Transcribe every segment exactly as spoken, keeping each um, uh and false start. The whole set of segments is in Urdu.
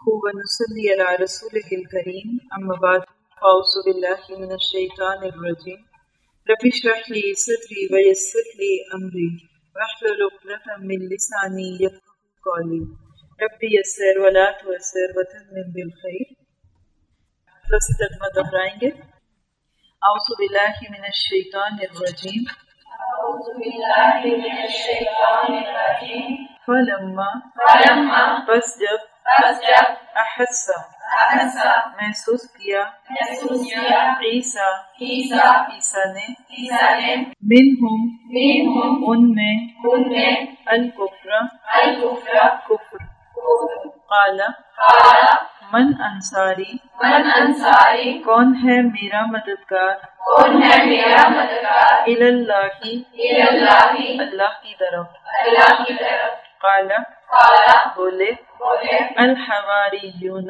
ونصلي على رسوله الكريم أما بعد فأعوذ بالله من الشيطان الرجيم رب اشرح لي صدري ويسر لي أمري واحلل عقدة من لساني يفقهوا قولي رب يسر ولا تعسر وتمم بالخير. لفظ ترجمہ دہرائیں گے. اعوذ باللہ من الشیطان الرجیم اعوذ باللہ من الشیطان الرجیم فلما فلما بس جب بس جب احس احس محسوس کیا محسوس کیا عیسیٰ عیسیٰ عیسیٰ نے عیسیٰ نے منہم منہم ان میں ان میں الکفر الکفر کفر کفر قال قال من انصاری من انصاری کون ہے میرا مددگار کون ہے میرا مددگار الی اللہ الی اللہ اللہ کی طرف اللہ کی طرف قال قال بولے بولے الحواریون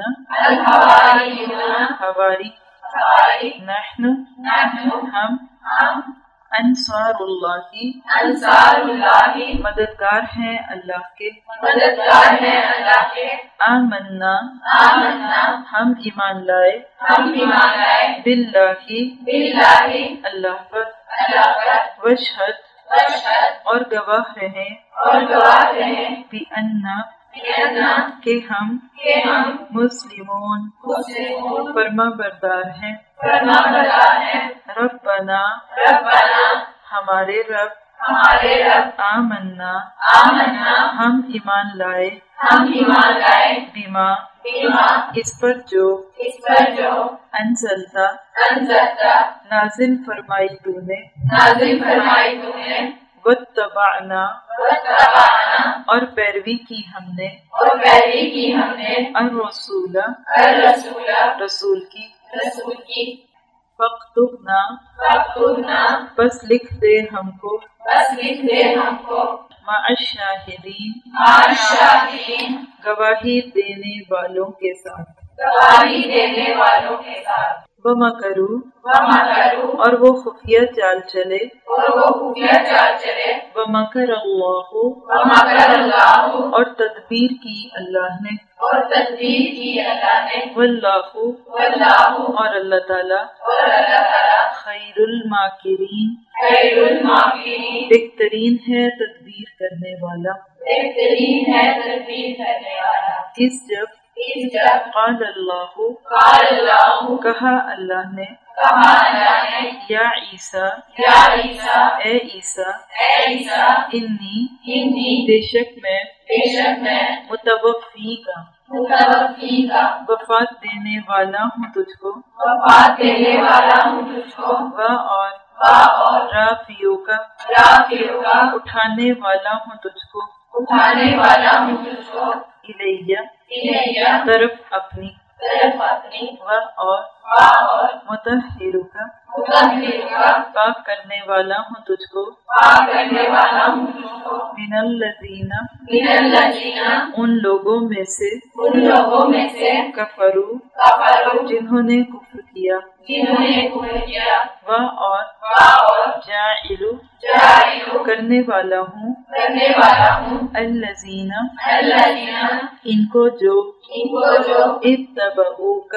الحواریون حواری حواری نحن نحن ہم ہم انصار اللہ انصار اللہ مددگار ہیں اللہ کے مددگار ہیں اللہ کے آمنا آمنا ہم ایمان لائے ہم ایمان لائے باللہ باللہ اللہ پر اللہ پر وشہد واشہد اور گواہ رہیں اور گواہ رہیں بِأَنَّ بِأَنَّ کہ ہم کہ ہم مسلمون مسلمون فرما بردار ہیں فرما بردار ہیں ربنا ربنا ہمارے رب ہمارے رب آمنا آمنا ہم ایمان لائے ہم ایمان لائے بما بما اس پر جو اس پر جو انزلتا انزلتا نازل فرمائی تو نے نازل فرمائی تو نے واتبعنا واتبعنا اور پیروی کی ہم نے اور پیروی کی ہم نے الرسول الرسول رسول کی رسول کی فاکتبنا فاکتبنا بس لکھ دے ہم کو بس لکھ دے ہم کو مع الشاہدین مع الشاہدین گواہی دینے والوں کے ساتھ گواہی دینے والوں کے ساتھ ومکروا ومکروا اور وہ خفیہ چال چلے اور وہ خفیہ چال چلے ومکر اللہ ومکر اللہ اور تدبیر کی اللہ نے اور تدبیر کی اللہ نے واللہ واللہ اور اللہ تعالی اور اللہ تعالی خیر الماکرین خیر الماکرین بہترین ہے تدبیر کرنے والا بہترین ہے تدبیر کرنے والا. اس جب اس جب قال اللہ قال اللہ کہا اللہ نے کہا اللہ نے یا عیسیٰ یا عیسیٰ اے عیسیٰ اے عیسیٰ انی انی بے شک میں بے شک میں متوفی کا متوفی کا وفات دینے والا ہوں تجھ کو وفات دینے والا ہوں تجھ کو و اور و اور رافیوں کا رافیوں کا اٹھانے والا ہوں تجھ کو اٹھانے والا ہوں تجھ کو الیہ الیہ طرف اپنی طرف اپنی و اور و اور مطہر کا مطہر کا پاک کرنے والا ہوں تجھ کو پاک کرنے والا ہوں تجھ کو من الذین من الذین ان لوگوں میں سے ان لوگوں میں سے کفروا کفروا جنہوں نے کفر کیا جنہوں نے کفر کیا و اور و اور جاعل جاعل کرنے والا ہوں کرنے والا ہوں الذین الذین ان کو جو ان کو جو اتبعوک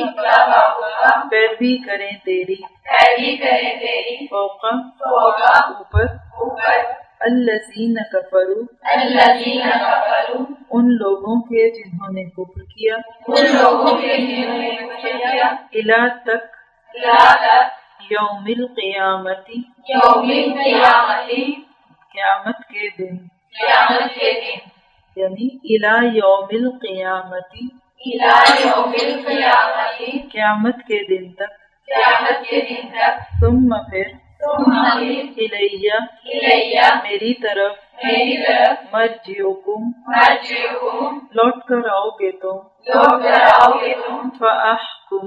اتبعوک پیروی کریں تیری پیروی کریں تیری فوق فوق اوپر اوپر الذین کفروا الذین کفروا ان لوگوں کے جنہوں نے کفر کیا ان لوگوں کے جنہوں نے کفر کیا الی تک الی تک یوم القیامت یوم القیامت قیامت کے دن قیامت کے دن یعنی الی یوم القیامت الی یوم القیامت قیامت کے دن تک قیامت کے دن تک ثم پھر ثم پھر الیہ الیہ میری طرف میری طرف مرجعکم مرجعکم لوٹ کر آؤ گے تم لوٹ کر آؤ گے تم فاحکم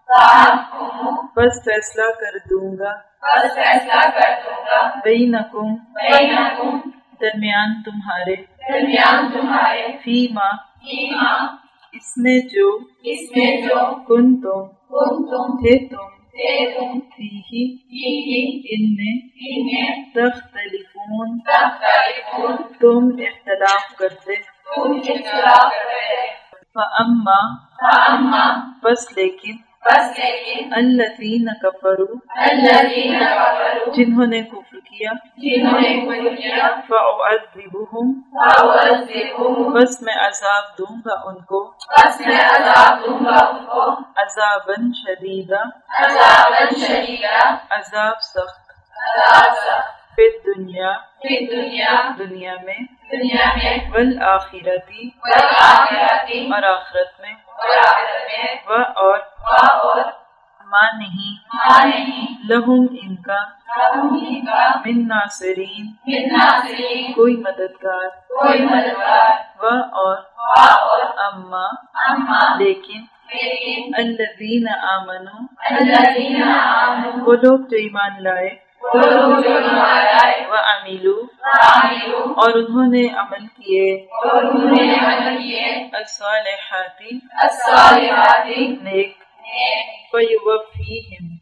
فاحکم بس فیصلہ کر دوں گا بس فیصلہ کر دوں گا بینکم بینکم درمیان تمہارے درمیان تمہارے فیما فیما اس میں جو اس میں جو کن تم کنتم تھے تم تھے تم فیہ فیہ ان میں ان میں تختلفون تختلفون تم اختلاف کرتے تم اختلاف کرتے فَأَمَّا فَأَمَّا بس لیکن بس لیکن الذین کفروا الذین کفروا جنہوں نے کفر کیا جنہوں نے کفر کیا فَأُعَذِّبُهُمْ فَأُعَذِّبُهُمْ بس میں عذاب دوں گا ان کو بس میں عذاب دوں گا ان کو عذاباً شدیدا عذاباً شدیدا عذاب سخت عذاب سخت فی الدنیا فی دنیا دنیا میں دنیا میں والآخرتی والآخرتی اور آخرت میں اور آخرت میں و اور اور ماں نہیں ماں نہیں لہم ان کا لہم ان کا من ناصرین من ناصرین کوئی مددگار کوئی مددگار و اور اور اما اما لیکن لیکن الذین آمنوا الذین آمنوا وہ لوگ جو ایمان لائے وہ لوگ جو ایمان لائے وعملوا وعملوا اور انہوں نے عمل کیے اور انہوں نے عمل کیے الصالحات الصالحات نیک فیوفیہم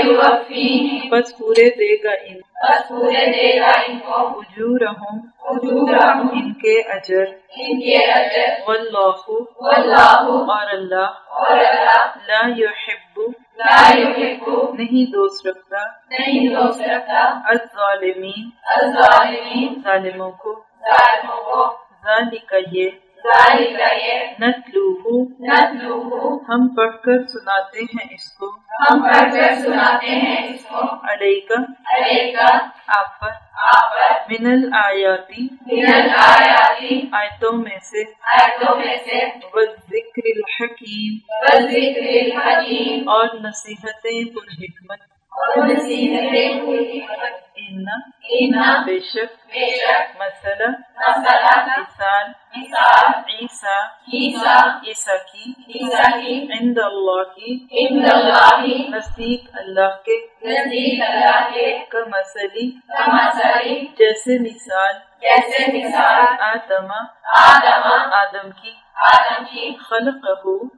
فیوفیہم بس پورے دے گا ان بس پورے دے گا ان کو اجورہم اجورہم ان کے اجر ان کے اجر واللہ واللہ اور اللہ اور اللہ لا یحب لا یحب نہیں دوست رکھتا نہیں دوست رکھتا الظالمین الظالمین ظالموں کو ظالموں کو ذالک یہ ذالک یہ نتلوہ نتلوہ ہم پڑھ کر سناتے ہیں اس کو ہم پڑھ کر سناتے ہیں اس کو علیک علیک آپ پر آپ پر من الآیاتی من الآیاتی آیتوں میں سے آیتوں میں سے والذکر الحکیم والذکر الحکیم اور نصیحتیں پرحکمت اور نصیحتیں پرحکمت ان ان بے شک بے شک مثلا مثلا مثال مثال عیسیٰ عیسیٰ عیسیٰ کی عیسیٰ کی عند اللہ کی عند اللہ نزدیک اللہ کے نزدیک اللہ کے کمثلی کمثلی جیسے مثال جیسے مثال آدم آدم آدم کی آدم کی خلقہ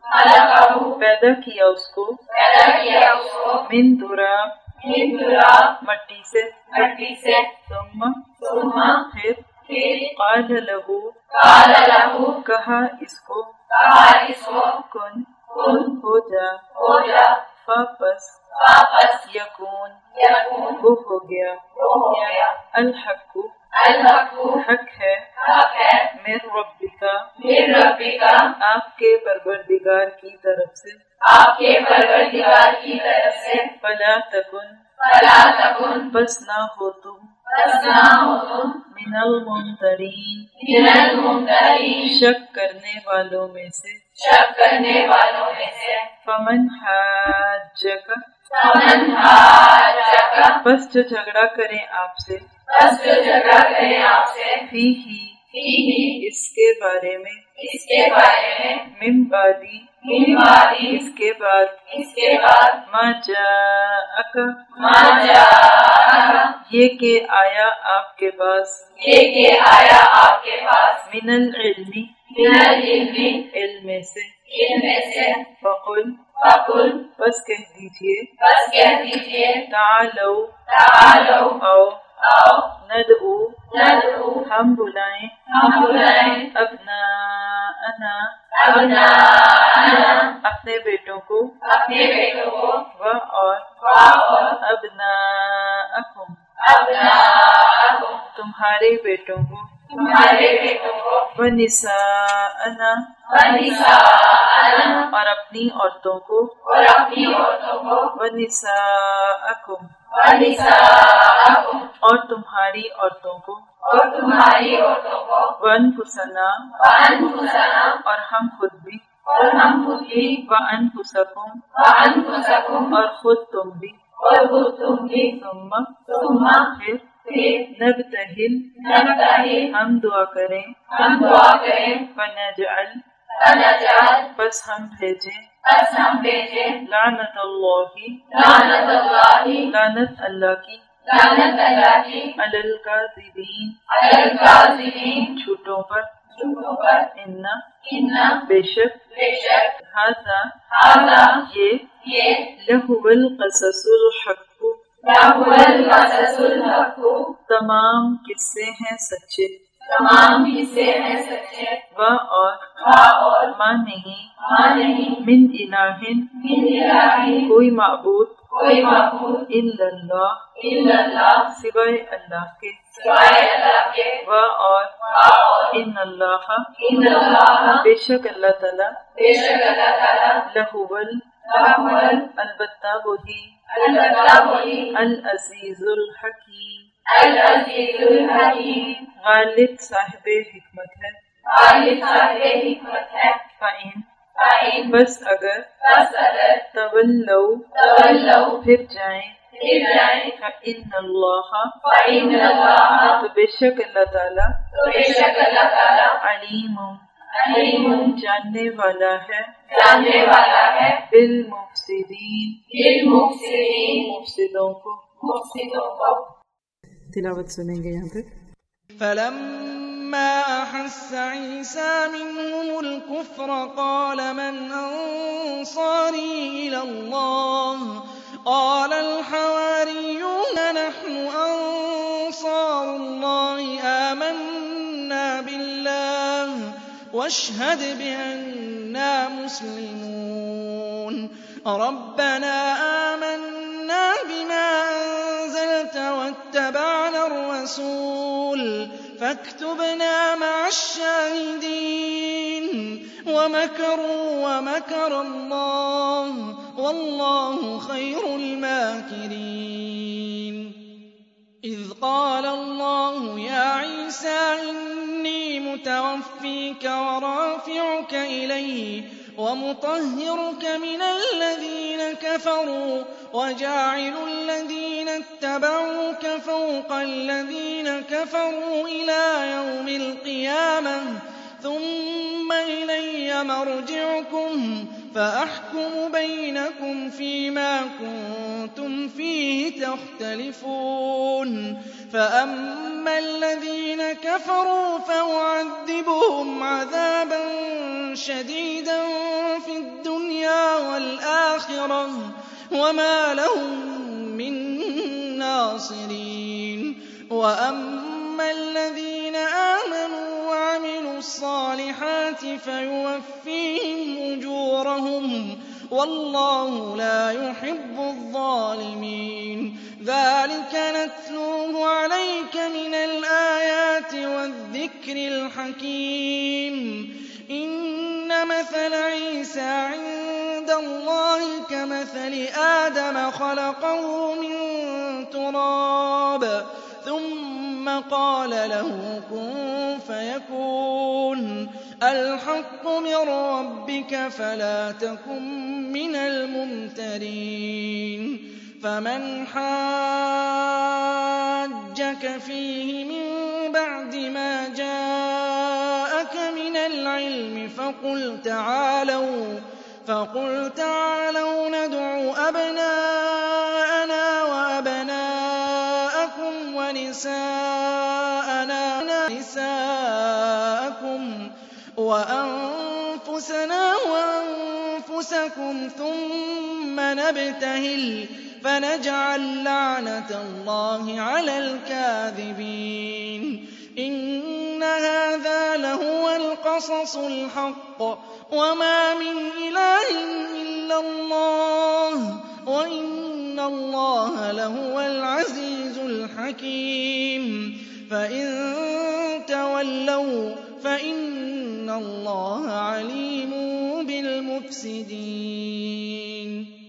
خلقہ پیدا کیا اس کو پیدا کیا اس کو من تراب من تراب مٹی سے مٹی سے ثم ثم پھر پھر قال لہو قال لہو کہا اس کو کہا اس کو کن کن ہو جا ہو جا فاپس واپس یکون یکون وہ ہو گیا وہ ہو گیا الحق الحق حق ہے حق ہے من ربکا من ربکا آپ کے پروردگار کی طرف سے آپ کے پروردگار کی طرف سے فلا تکن فلا تکن بس نہ ہو تم بس نہ ہو تم من الممترین من الممترین شک کرنے والوں میں سے شک کرنے والوں میں سے فمن حاجک فمن حاجک بس جو جھگڑا کریں آپ سے بس جو جھگڑا کریں آپ سے فی ہی فیہ اس کے بارے میں اس کے بارے میں من بعدی من بعدی اس کے بعد اس کے بعد ما جاءک ما جاءک یہ کہ آیا آپ کے پاس یہ کہ آیا آپ کے پاس من العلم من العلم علم میں سے علم میں سے فقل فقل بس کہہ دیجئے بس کہہ دیجئے تعالو تعالو آؤ آؤ ندعو ندعو ہم بلائیں ہم بلائیں ابناءنا ابناءنا اپنے بیٹوں کو اپنے بیٹوں کو و اور اور ابناءکم ابناءکم تمہارے بیٹوں کو تمہارے بیٹوں کو و نساءنا ونساءنا اور اپنی عورتوں کو اور اپنی عورتوں کو و نساءکم ونساءکم اور تمہاری عورتوں کو اور تمہاری عورتوں کو وانفسنا وانفسنا اور ہم خود بھی اور ہم خود بھی وانفسکم وانفسکم اور خود تم بھی اور خود تم بھی ثم ثم پھر پھر نبتہل نبتہل ہم دعا کریں ہم دعا کریں فنجعل فنجعل بس ہم بھیجیں بس ہم بھیجیں لعنت اللہ لعنت اللہ لعنت اللہ کی لعنت اللہ کی علی الکاذبین علی الکاذبین جھوٹوں پر جھوٹوں پر ان ان بے شک بے شک ھذا ھذا یہ یہ لہو القصص الحق لہو القصص الحق تمام قصے ہیں سچے तमाम हिस्से हैं सच्चे, व और वा और माँ नहीं, माँ नहीं, मिन इलाहिन मिन इलाहिन, कोई माबूद, कोई माबूद, इल्लल्लाह इल्लल्लाह, सिवाय अल्लाह के, सिवाय अल्लाह के, व और वा और इन्नल्लाह इन्नल्लाह, बेशक अल्लाह ताला बेशक अल्लाह ताला, लहुवल लहुवल, अलबत्ता वही, अलबत्ता वही, अल अजीजुल हकीम अल अजीजुल हकीम, गालिब साहिब हिकमत है, गालिब साहिब हिकमत है। फ़इन फ़इन बस अगर बस अगर तवल्लौ तवल्लौ फिर जाएं, फिर जाएं, फ़इन्नल्लाह फ़इन्नल्लाह, तो बेशक अल्लाह ताला तो बेशक अल्लाह ताला अलीमुन अलीमुन, जानने वाला है, जानने वाला है, बिल मुफसिदीन बिल मुफसिदीन, मुफसिदों को। मुफसिदों को। तिलावत सुनेंगे यहाँ तक। فلما أحس عيسى منهم الكفر قال من أنصاري إلى الله قال الحواريون نحن أنصار الله آمنا بالله واشهد بأننا مسلمون ربنا آمنا بما أنزلت واتبعنا الرسول فاكتبنا مع الشاهدين ومكروا ومكر الله والله خير الماكرين إذ قال الله يا عيسى إني متوفيك ورافعك إلي ومطهرك من الذين كفروا وجاعل الذين اتبعوك فوق الذين كفروا إلى يوم القيامة ثم إلي مرجعكم فأحكم بينكم فيما كنتم فيه تختلفون فأما الذين كفروا فأعذبهم عذابا شديدا في الدنيا والآخرة وما لهم من ناصرين وأما الذين آمنوا وعملوا الصالحات فيوفيهم أجورهم والله لا يحب الظالمين ذلك نتلوه عليك من الآيات والذكر الحكيم إن مثل عيسى عند الله كمثل آدم خلقه من تراب ثم قال له كن فيكون الحق من ربك فلا تكن من الممترين فمن حاجك فيه من بعد ما جاءك من العلم فقل تعالوا فقل تعالوا ندعو أبناءنا وأبناءكم ونساءنا ونساءكم وأنفسنا وأنفسكم ثم نبتهل فنجعل لعنة الله على الكاذبين إن هذا لهو القصص الحق وما من إله إلا الله وإن الله لهو العزيز الحكيم فإن تولوا فإن الله عليم بالمفسدين